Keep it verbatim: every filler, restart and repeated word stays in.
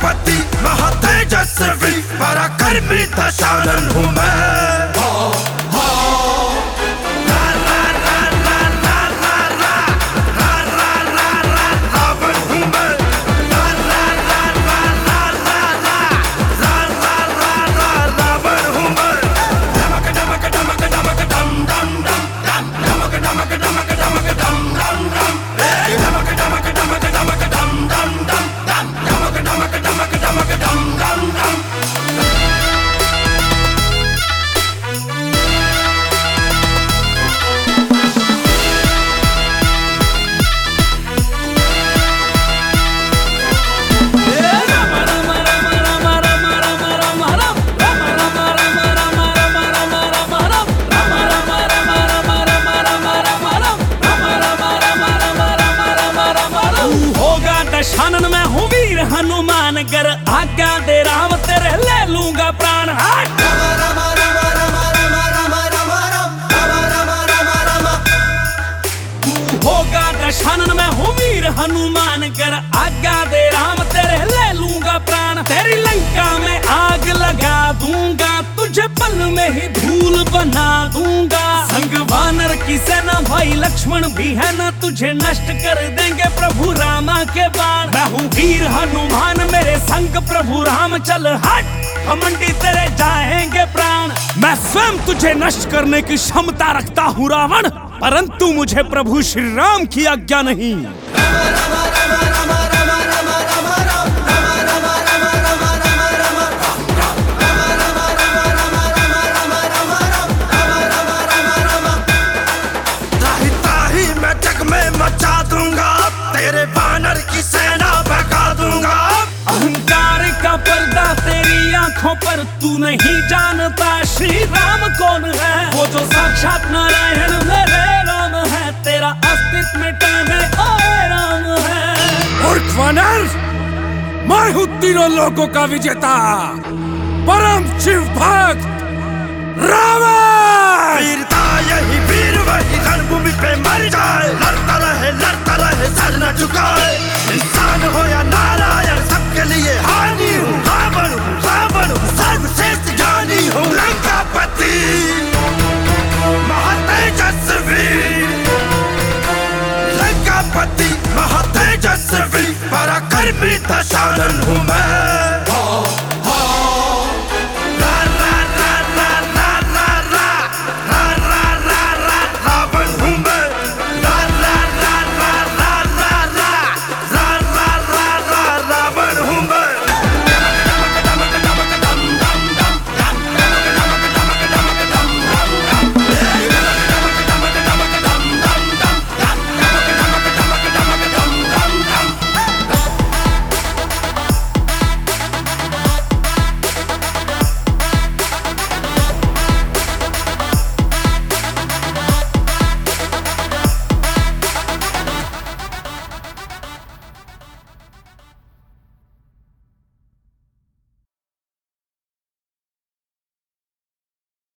लंकापति महातेजस्वी पराक्रमी दशानन हूँ मैं। दशानन मैं हूँ वीर हनुमान, कर आज्ञा दे राम तेरे ले लूंगा प्राण। होगा दशानन मैं हूँ वीर हनुमान, कर आज्ञा दे राम तेरे ले लूंगा प्राण। तेरी लंका में आग लगा दूंगा, तुझे पल में ही धूल बना दूंगा। संग वानर की सेना भाई लक्ष्मण भी है ना, तुझे नष्ट कर देंगे प्रभु रामा के बाण। मैं हूँ वीर हनुमान, मेरे संग प्रभु राम चल हट, घमंडी तेरे जाएंगे प्राण। मैं स्वयं तुझे नष्ट करने की क्षमता रखता हूँ रावण, परंतु मुझे प्रभु श्री राम की आज्ञा नहीं। मचा दूंगा तेरे वानर की सेना भगा दूंगा। अहंकार का पर्दा तेरी आंखों पर, तू नहीं जानता श्री राम कौन है। वो जो साक्षात नारायण मेरे राम है, तेरा अस्तित्व मिटाने आए राम है। मूर्ख वानर, मैं हूँ तीनों लोगों का विजेता, परम शिव भक्त रावण। वीरता यही वीर वही रणभूमि पे मर जाए, लड़ता रहे लड़ता रहे सर न झुकाए। इंसान हो या नारायण सबके लिए हानि हूँ, रावण हूँ रावण हूँ सर्वश्रेष्ठ ज्ञानी हूँ। लंकापति महातेजस्वी, लंकापति महातेजस्वी पराक्रमी दशानन हूँ